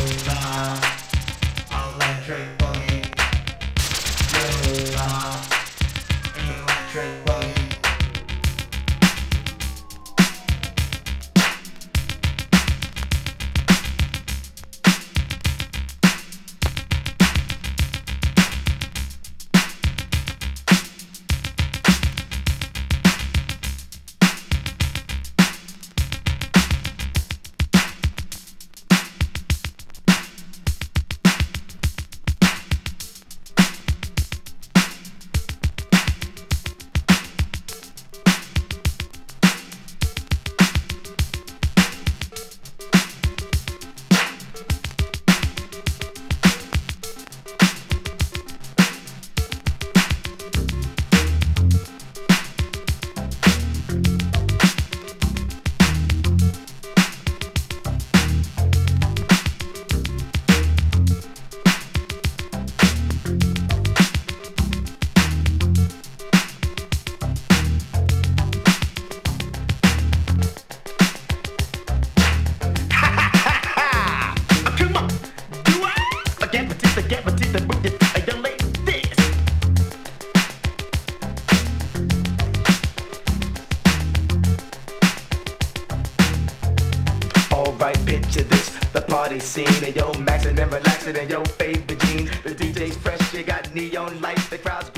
Electric boogie. Electric boogie. Alright, picture this, the party scene, and yo, maxing and relaxing in your favorite jeans. The DJ's fresh, you got neon lights, the crowd's